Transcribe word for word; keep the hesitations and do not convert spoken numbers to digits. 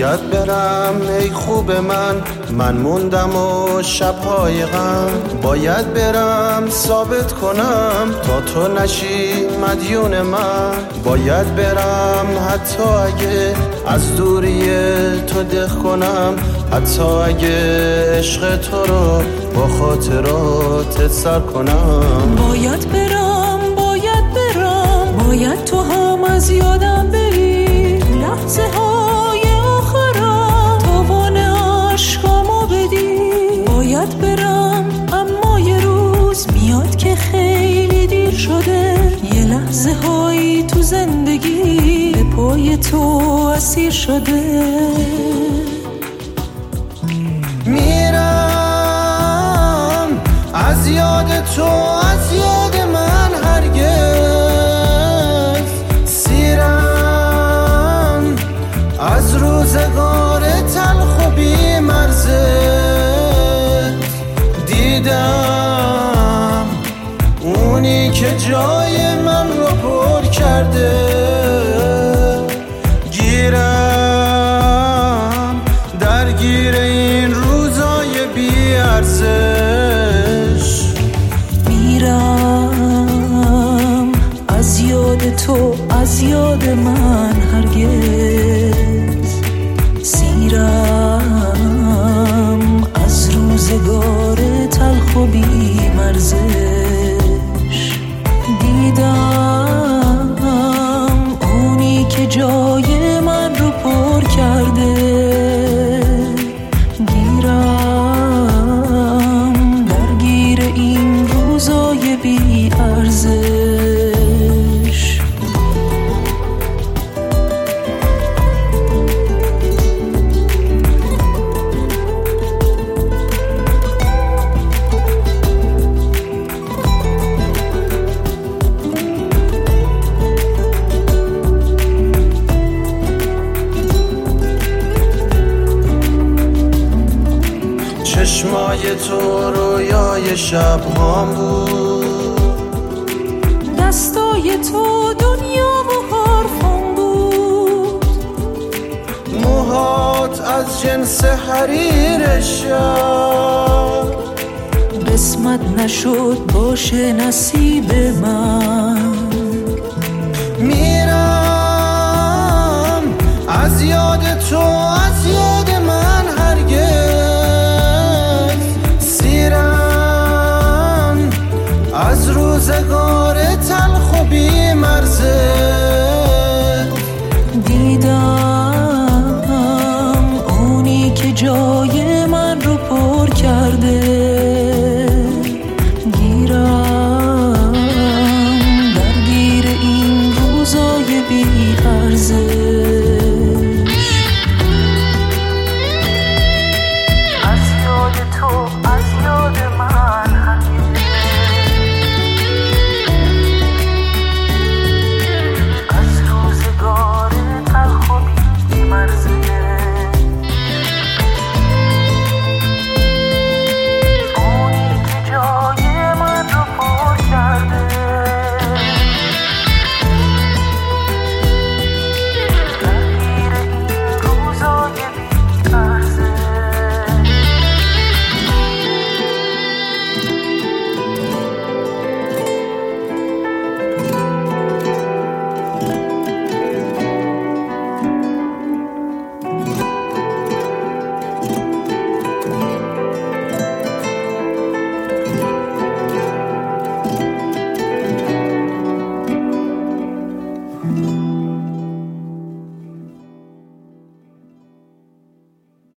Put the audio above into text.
باید برم ای خوب من، من موندم و شبهای غم. باید برم ثابت کنم تا تو نشی مدیون من. باید برم حتی اگه از دوری تو دق کنم، حتی اگه عشق تو رو با خاطرات سر کنم. باید برم باید برم باید تو هم از یادم بری، لحظه های آخرم تاوان عشقامو بدی. باید برم اما یه روز میاد که خیلی دیر شده، یه لحظه هایی تو زندگی به پای تو اسیر شده. میرم از یاد تو، از یاد من هرگز سیرم، از روزگار تلخ و بی مرزت. دیدم اونی که جای من رو پر کرده، گیرم درگیر این روزای بی ارزش. میرم از یاد تو، از یاد من هرگز سیرم، از روزگار تلخ و بی مرزش. دیدم اونی که جای من رو پر کرده، گیرم درگیر این روزای بی ارزش. چشمای تو رویای شبهام بود، دستای تو دنیا و حرفم بود. موهات از جنس حریر شب، قسمت نشد باشه نصیب من. میرم از یاد تو، از یاد من هرگز سیرم، از روزگار تلخ و بی مرزت. دیدم اونی که جای من رو پر کرده، گیرم درگیر این روزای بی ارزش. از یاد تو، از یاد من هرگز، از روزگار تلخ و بی مرزش. Mm-hmm.